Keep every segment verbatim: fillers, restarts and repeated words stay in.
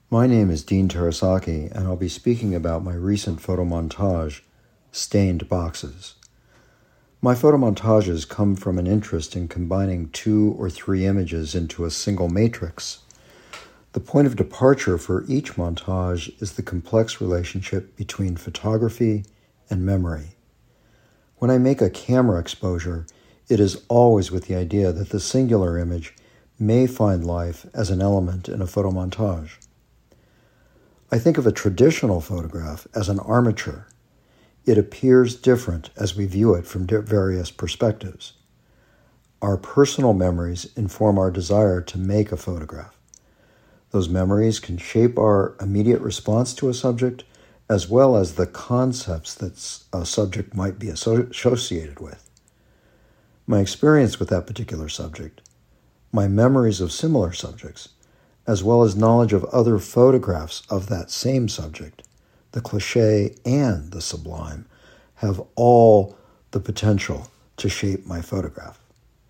My name is Dean Terasaki, and I'll be speaking about my recent photomontage, Stained Boxes. My photomontages come from an interest in combining two or three images into a single matrix. The point of departure for each montage is the complex relationship between photography and memory. When I make a camera exposure, it is always with the idea that the singular image may find life as an element in a photomontage. I think of a traditional photograph as an armature. It appears different as we view it from various perspectives. Our personal memories inform our desire to make a photograph. Those memories can shape our immediate response to a subject, as well as the concepts that a subject might be associated with. My experience with that particular subject, my memories of similar subjects, as well as knowledge of other photographs of that same subject, the cliché and the sublime, have all the potential to shape my photograph.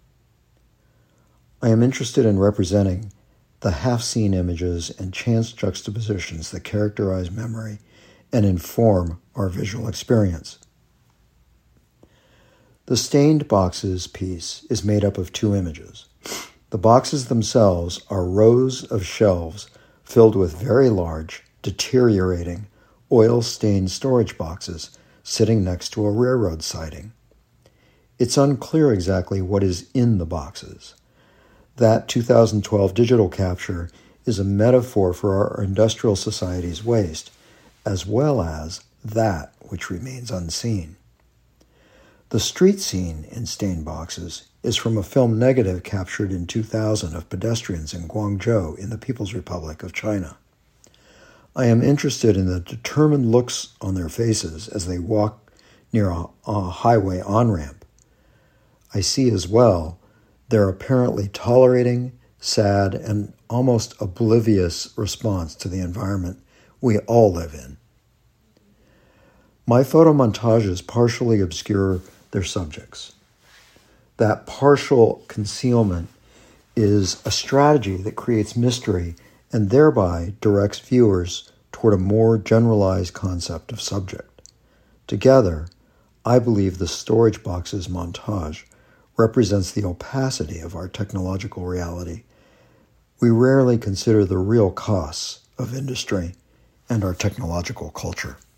I am interested in representing the half-seen images and chance juxtapositions that characterize memory and inform our visual experience. The Stained Boxes piece is made up of two images. The boxes themselves are rows of shelves filled with very large, deteriorating, oil-stained storage boxes sitting next to a railroad siding. It's unclear exactly what is in the boxes. That two thousand twelve digital capture is a metaphor for our industrial society's waste, as well as that which remains unseen. The street scene in Stained Boxes is from a film negative captured in two thousand of pedestrians in Guangzhou in the People's Republic of China. I am interested in the determined looks on their faces as they walk near a, a highway on-ramp. I see as well their apparently tolerating, sad, and almost oblivious response to the environment we all live in. My photomontages partially obscure their subjects. That partial concealment is a strategy that creates mystery and thereby directs viewers toward a more generalized concept of subject. Together, I believe the Storage Boxes montage represents the opacity of our technological reality. We rarely consider the real costs of industry and our technological culture.